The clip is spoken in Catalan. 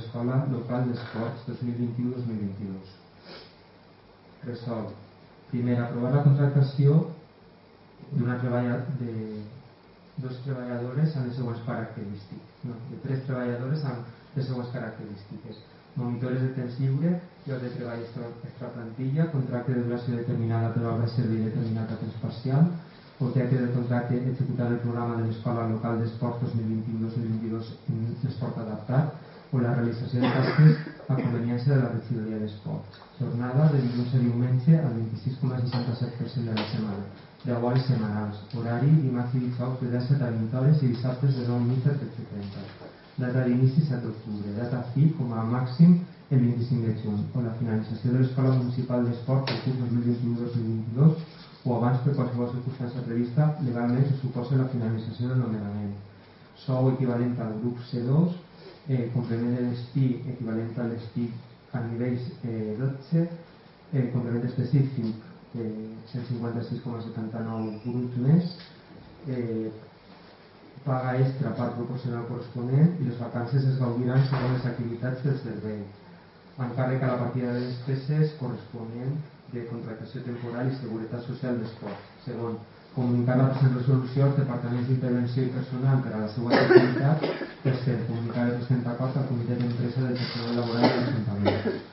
l'Escola Local d'Esports 2021-2022. Resol. Primer, aprovar la contractació de dos treballadores amb les següents característiques. No, de 3 treballadores amb les següents característiques. Monitores de temps lliure, lloc de treball extraplantilla, contracte de duració determinada per obra de servei determinat a temps parcial, objecte del contracte executar el programa de l'Escola Local d'Esports 2021-2022 en l'esport adaptat o la realització de tasques a conveniència de la regidoria d'esport. Jornada de dilluns a diumenge al 26,67% de la setmana. 10 hores setmanals. Horari dimarts i dijous de 17 a 20 hores i dissabtes de 9:30 a 13:30. Data d'inici 7 d'octubre. Data fi com a màxim el 25 de juny. O la finalització de l'Escola Municipal d'Esport del curs 2021-2022 o abans per qualsevol circumstància prevista legalment que suposa la finalització del nomenament. Sou equivalent al grup C2, complement de l'ESPI equivalent a l'ESPI a nivells 12, complement específic 156,79 brut mes, paga extra part proporcional corresponent i les vacances es gaudiran segons les activitats del servei. Encàrrec a la partida de despeses corresponent de contractació temporal i seguretat social d'esport. Segon, comunicar la present resolució als departaments d'intervenció i personal per a la seva activitat. Tercer, comunicar el present acord al comitè d'empresa del personal laboral de l'Ajuntament.